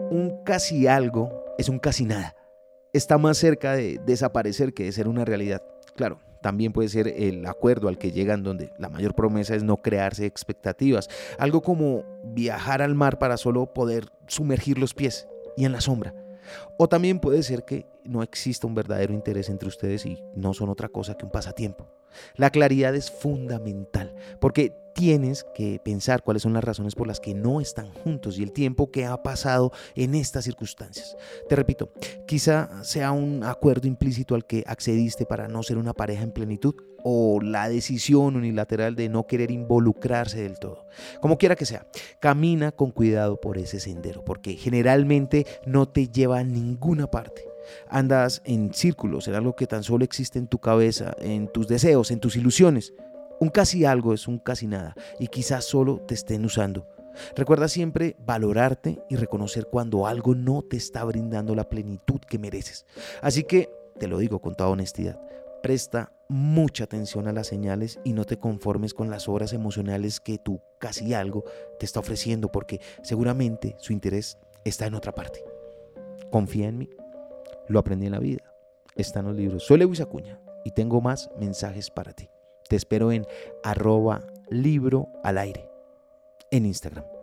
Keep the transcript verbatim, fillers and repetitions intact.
Un casi algo es un casi nada. Está más cerca de desaparecer que de ser una realidad. Claro, también puede ser el acuerdo al que llegan donde la mayor promesa es no crearse expectativas. Algo como viajar al mar para solo poder sumergir los pies y en la sombra. O también puede ser que no exista un verdadero interés entre ustedes y no son otra cosa que un pasatiempo. La claridad es fundamental porque tienes que pensar cuáles son las razones por las que no están juntos y el tiempo que ha pasado en estas circunstancias. Te repito, quizá sea un acuerdo implícito al que accediste para no ser una pareja en plenitud o la decisión unilateral de no querer involucrarse del todo. Como quiera que sea, camina con cuidado por ese sendero porque generalmente no te lleva a ninguna parte. Andas en círculos, en algo que tan solo existe en tu cabeza, en tus deseos, en tus ilusiones. Un casi algo es un casi nada y quizás solo te estén usando. Recuerda siempre valorarte y reconocer cuando algo no te está brindando la plenitud que mereces. Así que, te lo digo con toda honestidad, presta mucha atención a las señales y no te conformes con las obras emocionales que tu casi algo te está ofreciendo porque seguramente su interés está en otra parte. Confía en mí. Lo aprendí en la vida. Está en los libros. Soy Lewis Acuña y tengo más mensajes para ti. Te espero en arroba libro al aire en Instagram.